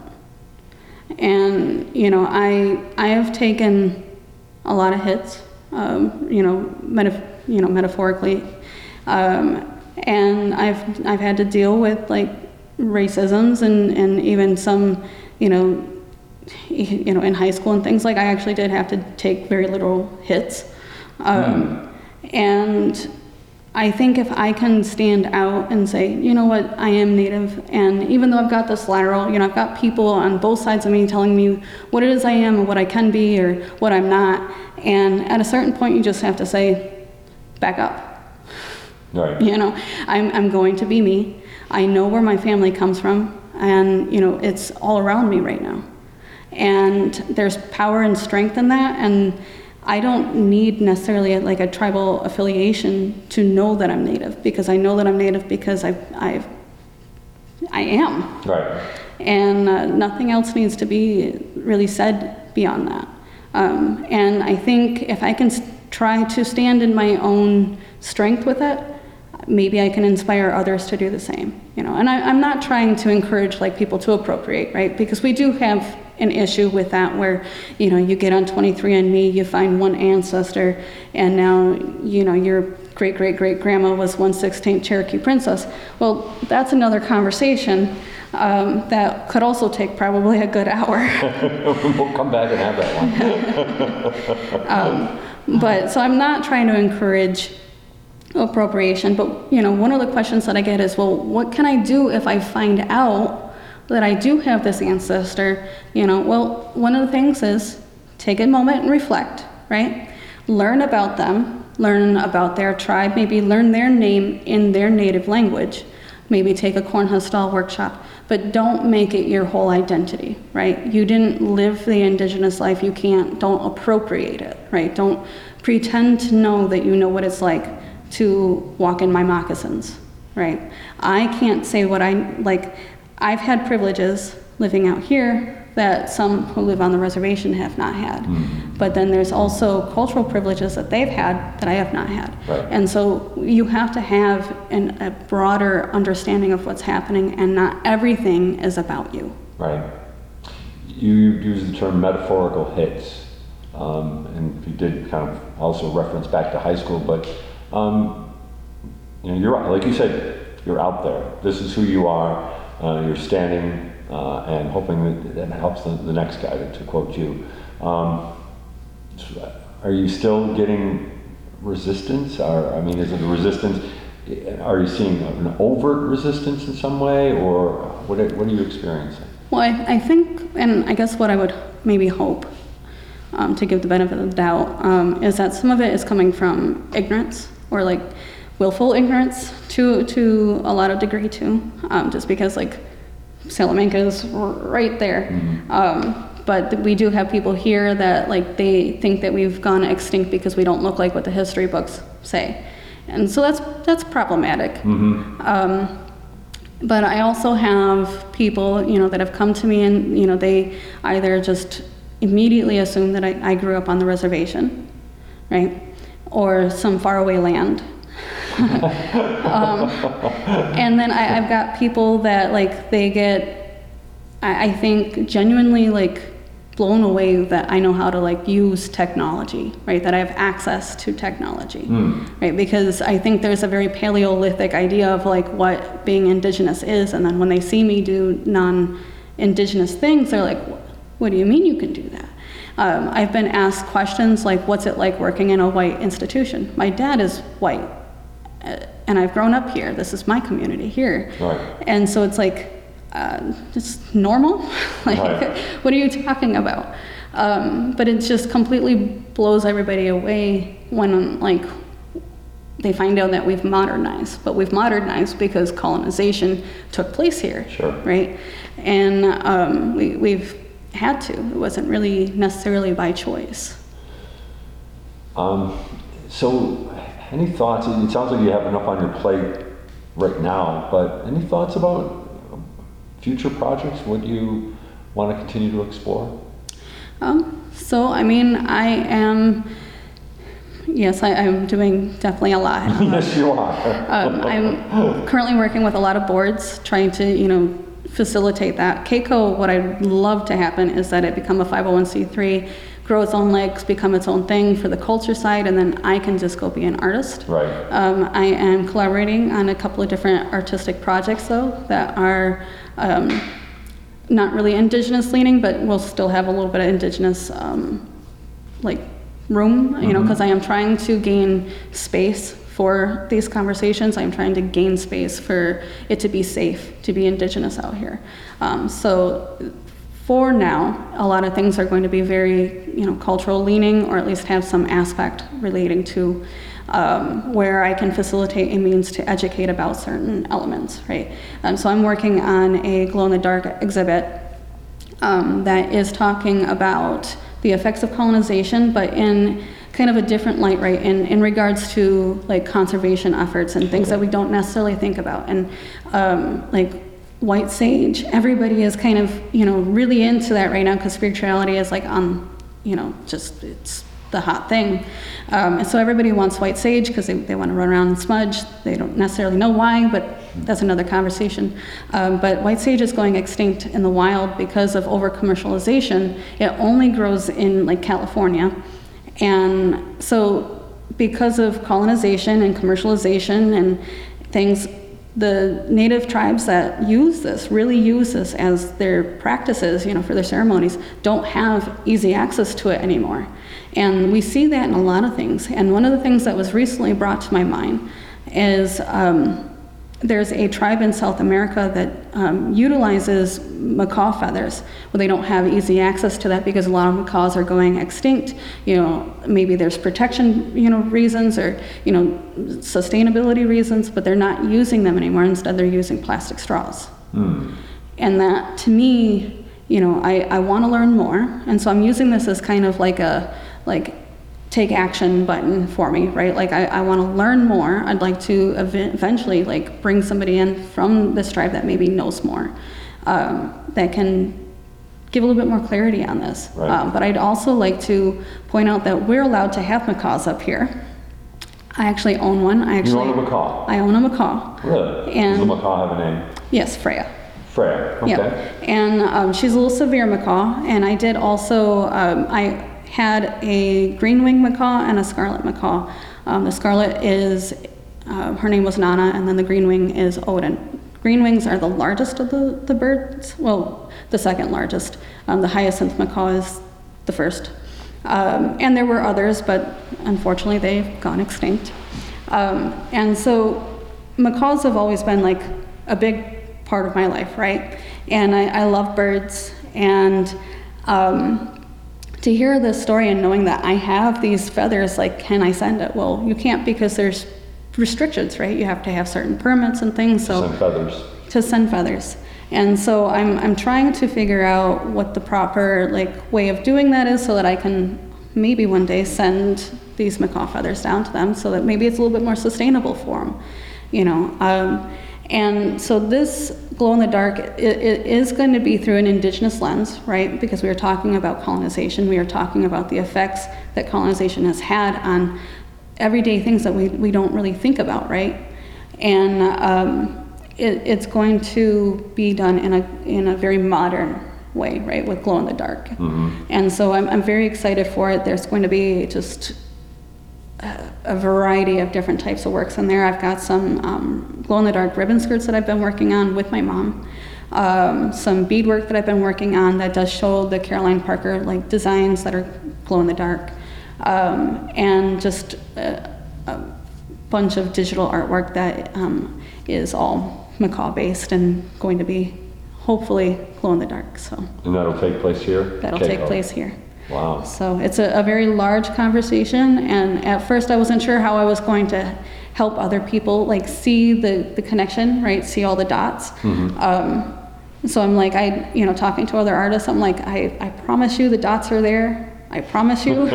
And, you know, I I have taken a lot of hits, um, you know, metaf- you know, metaphorically, um, and I've I've had to deal with like racisms and, and even some, you know, you know, in high school and things. Like I actually did have to take very literal hits. Um, mm. And I think if I can stand out and say, you know what, I am Native, and even though I've got this lateral, you know, I've got people on both sides of me telling me what it is I am and what I can be or what I'm not, and at a certain point you just have to say, back up. Right. You know, I'm, I'm going to be me. I know where my family comes from, and, you know, it's all around me right now. And there's power and strength in that, and I don't need necessarily a, like a tribal affiliation to know that I'm Native, because I know that I'm Native because I I I am. Right. And uh, nothing else needs to be really said beyond that. Um, and I think if I can st- try to stand in my own strength with it, maybe I can inspire others to do the same. You know, and I, I'm not trying to encourage like people to appropriate, right? Because we do have an issue with that where, you know, you get on twenty-three and me, you find one ancestor, and now, you know, your great-great-great-grandma was one sixteenth Cherokee princess. Well, that's another conversation um, that could also take probably a good hour. We'll come back and have that one. um, but, so I'm not trying to encourage appropriation, but, you know, one of the questions that I get is, well, what can I do if I find out that I do have this ancestor? You know, well, one of the things is take a moment and reflect, right? Learn about them, learn about their tribe, maybe learn their name in their native language, maybe take a Cornhuskers workshop, but don't make it your whole identity, right? You didn't live the indigenous life, you can't, don't appropriate it, right? Don't pretend to know that you know what it's like to walk in my moccasins, right? I can't say what I, like, I've had privileges living out here that some who live on the reservation have not had. Mm-hmm. But then there's also cultural privileges that they've had that I have not had. Right. And so you have to have an, a broader understanding of what's happening, and not everything is about you. Right. You use the term metaphorical hits, um, and you did kind of also reference back to high school, but um, you know, you're right. Like you said, you're out there. This is who you are. Uh, you're standing uh, and hoping that that helps the, the next guy, to, to quote you. Um, are you still getting resistance? Or, I mean, is it a resistance? Are you seeing an overt resistance in some way, or what are, what are you experiencing? Well, I, I think, and I guess what I would maybe hope um, to give the benefit of the doubt um, is that some of it is coming from ignorance, or like willful ignorance to to a lot of degree too, um, just because like Salamanca is right there. Mm-hmm. Um, but we do have people here that like they think that we've gone extinct because we don't look like what the history books say. And so that's that's problematic. Mm-hmm. Um, but I also have people, you know, that have come to me and, you know, they either just immediately assume that I, I grew up on the reservation, right? Or some faraway land. um, and then I, I've got people that, like, they get, I, I think, genuinely, like, blown away that I know how to, like, use technology, right? That I have access to technology, Mm. right? Because I think there's a very Paleolithic idea of, like, what being indigenous is, and then when they see me do non-indigenous things, they're like, what do you mean you can do that? Um, I've been asked questions like, what's it like working in a white institution? My dad is white, uh, and I've grown up here. This is my community here. Right. And so it's like, uh, it's normal? Like, Right. what are you talking about? Um, but it just completely blows everybody away when, like, they find out that we've modernized. But we've modernized because colonization took place here, Sure. right? And um, we, we've had to. It wasn't really necessarily by choice. Um, so, any thoughts? It sounds like you have enough on your plate right now, but any thoughts about future projects? What you want to continue to explore? Um, so, I mean, I am, yes, I, I'm doing definitely a lot. Yes, you are. um, I'm currently working with a lot of boards, trying to, you know, facilitate that. K C O, what I'd love to happen is that it become a five oh one c three, grow its own legs, become its own thing for the culture side, and then I can just go be an artist. Right. Um, I am collaborating on a couple of different artistic projects, though, that are um, not really indigenous leaning, but will still have a little bit of indigenous, um, like, room, you know, because I am trying to gain space for these conversations. I'm trying to gain space for it to be safe to be indigenous out here. Um, so for now, a lot of things are going to be very, you know, cultural leaning, or at least have some aspect relating to um, where I can facilitate a means to educate about certain elements, right? Um, so I'm working on a glow-in-the-dark exhibit um, that is talking about the effects of colonization, but in kind of a different light, right, in, in regards to, like, conservation efforts and things that we don't necessarily think about. And um, like white sage, everybody is kind of, you know, really into that right now because spirituality is, like, on, you know, just, it's the hot thing. Um, and so everybody wants white sage because they, they want to run around and smudge. They don't necessarily know why, but that's another conversation. Um, but white sage is going extinct in the wild because of over-commercialization. It only grows in, like, California. And so because of colonization and commercialization and things, the native tribes that use this, really use this as their practices, you know, for their ceremonies, don't have easy access to it anymore. And we see that in a lot of things. And one of the things that was recently brought to my mind is um, there's a tribe in South America that um, utilizes macaw feathers, where they don't have easy access to that because a lot of macaws are going extinct. You know, maybe there's protection, you know, reasons, or, you know, sustainability reasons, but they're not using them anymore. Instead, they're using plastic straws. Mm. And that, to me, you know, I, I want to learn more, and so I'm using this as kind of like a, like, take action button for me, right? Like, I, I want to learn more. I'd like to ev- eventually, like, bring somebody in from this tribe that maybe knows more, um, that can give a little bit more clarity on this. Right. Um, but I'd also like to point out that we're allowed to have macaws up here. I actually own one. I actually You own a macaw? I own a macaw. Really? And Does the macaw have a name? Yes, Freya. Freya, okay. Yeah, and um, she's a little severe macaw, and I did also, um, I had a green-winged macaw and a scarlet macaw. Um, the scarlet is, uh, her name was Nana, and then the green-wing is Odin. Green-wings are the largest of the, the birds, well, the second largest. Um, the hyacinth macaw is the first. Um, and there were others, but unfortunately they've gone extinct. Um, and so macaws have always been, like, a big part of my life, right? And I, I love birds, and um, to hear this story and knowing that I have these feathers, like, can I send it? Well, you can't, because there's restrictions, right? You have to have certain permits and things. So Send feathers. To send feathers. And so I'm I'm trying to figure out what the proper, like, way of doing that is, so that I can maybe one day send these macaw feathers down to them so that maybe it's a little bit more sustainable for them, you know. Um, and so this glow in the dark, it, it is going to be through an indigenous lens, right? Because we are talking about colonization. We are talking about the effects that colonization has had on everyday things that we, we don't really think about, right? And um, it, it's going to be done in a, in a very modern way, right, with glow in the dark. Mm-hmm. And so I'm, I'm very excited for it. There's going to be just a, a variety of different types of works in there. I've got some um, glow in the dark ribbon skirts that I've been working on with my mom. Um, some beadwork that I've been working on that does show the Caroline Parker like designs that are glow in the dark. Um, and just a, a bunch of digital artwork that um, is all macaw based and going to be hopefully glow in the dark. So And that'll take place here? That'll Keiko. take place here. Wow. So it's a, a very large conversation, and at first I wasn't sure how I was going to help other people like see the, the connection, right? See all the dots. Mm-hmm. Um, so I'm like, I, you know, talking to other artists, I'm like, I, I promise you the dots are there. I promise you.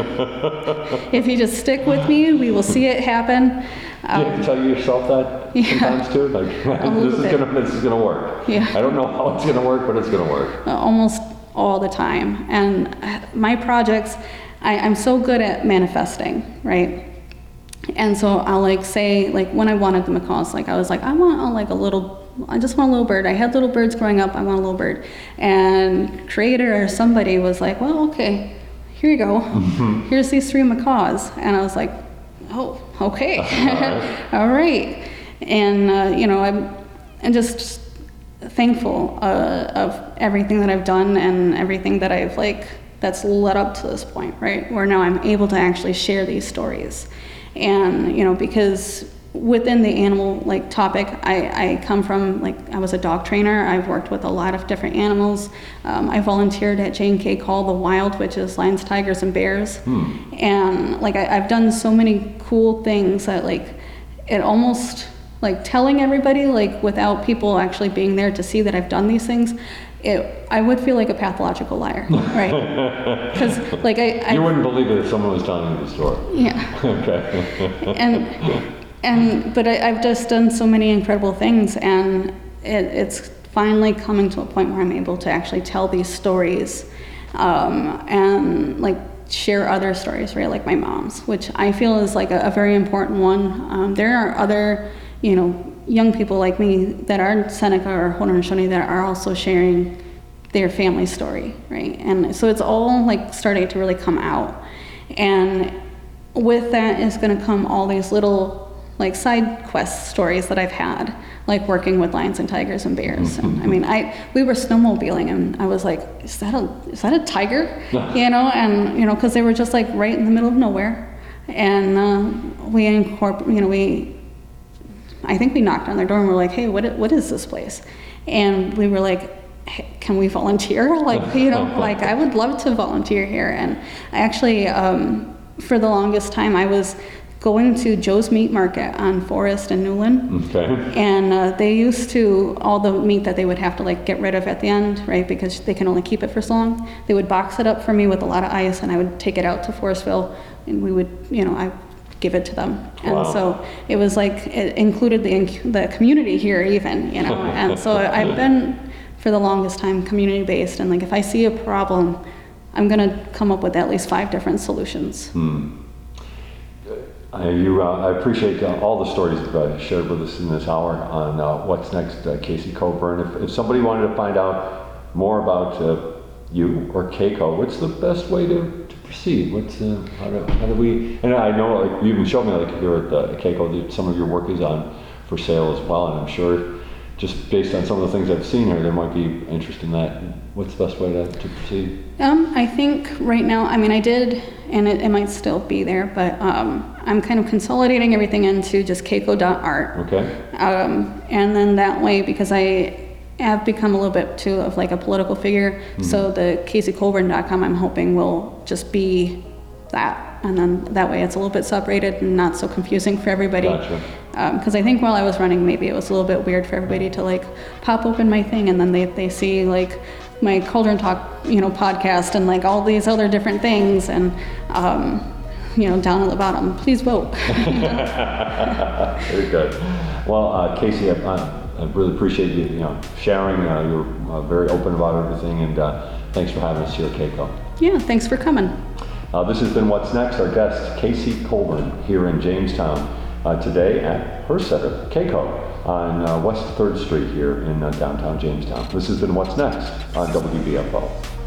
If you just stick with me, we will see it happen. Um, Do you have to tell yourself that yeah. sometimes too? Like, this is bit. gonna, this is gonna work. Yeah. I don't know how it's gonna work, but it's gonna work. Almost all the time. And my projects, I, I'm so good at manifesting, right? And so I'll like say, like when I wanted the macaws, like I was like, I want a, like a little, I just want a little bird. I had little birds growing up, I want a little bird. And creator or somebody was like, well, okay, here you go. Mm-hmm. Here's these three macaws. And I was like, oh, okay. All right. All right. And, uh, you know, I'm, I'm just thankful uh, of everything that I've done and everything that I've like, that's led up to this point, right? Where now I'm able to actually share these stories. And, you know, because within the animal like topic, I, I come from like, I was a dog trainer. I've worked with a lot of different animals. Um, I volunteered at J and K Call the Wild, which is lions, tigers, and bears. Hmm. And like, I, I've done so many cool things that like, it almost like telling everybody, like without people actually being there to see that I've done these things, it, I would feel like a pathological liar, right? Because like I, I... You wouldn't believe it if someone was telling you the story. Yeah. Okay. and, and, but I, I've just done so many incredible things, and it, it's finally coming to a point where I'm able to actually tell these stories, um, and like share other stories, right? Like my mom's, which I feel is like a, a very important one. Um, there are other, you know, young people like me that are Seneca or Haudenosaunee that are also sharing their family story, right? And so it's all like starting to really come out. And with that is gonna come all these little like side quest stories that I've had, like working with lions and tigers and bears. And I mean, I we were snowmobiling, and I was like, is that a is that a tiger? You know, and you know, because they were just like right in the middle of nowhere, and uh, we incorporate, you know, we. I think we knocked on their door and we're like, hey, what what is this place? And we were like, hey, can we volunteer? Like, you know, like I would love to volunteer here. And I actually, um, for the longest time, I was going to Joe's Meat Market on Forest and Newland. Okay. And uh, they used to, all the meat that they would have to like get rid of at the end, right? Because they can only keep it for so long. They would box it up for me with a lot of ice, and I would take it out to Forestville, and we would, you know, I give it to them. And wow. So it was like, it included the the community here even, you know. And so I've been, for the longest time, community-based, and like if I see a problem, I'm gonna come up with at least five different solutions. Hmm. I, you, uh, I appreciate uh, all the stories you've uh, shared with us in this hour on uh, What's Next, uh, Casey Coburn. If, if somebody wanted to find out more about uh, you or Keiko, what's the best way to, to proceed? What's uh, how, do, how do we? And I know, like you even showed me, like here at the Keiko, that some of your work is on for sale as well. And I'm sure, just based on some of the things I've seen here, there might be interest in that. What's the best way to, to proceed? Um, I think right now, I mean, I did, and it, it might still be there, but um, I'm kind of consolidating everything into just keiko dot art. Okay. Um, and then that way, because I have become a little bit too of like a political figure, mm-hmm. so the casey colburn dot com I'm hoping will just be that. And then that way it's a little bit separated and not so confusing for everybody. Gotcha. Because um, I think while I was running, maybe it was a little bit weird for everybody to like pop open my thing and then they, they see like my Cauldron Talk, you know, podcast and like all these other different things. And um, you know, down at the bottom, please vote. Very good. Well, uh, Casey, I, I really appreciate you, you know, sharing. Uh, you're uh, very open about everything, and uh, thanks for having us here at K C O. Yeah, thanks for coming. Uh, this has been What's Next. Our guest, Casey Colburn, here in Jamestown, uh, today at her center, K C O, on uh, West third Street here in uh, downtown Jamestown. This has been What's Next on W B F O.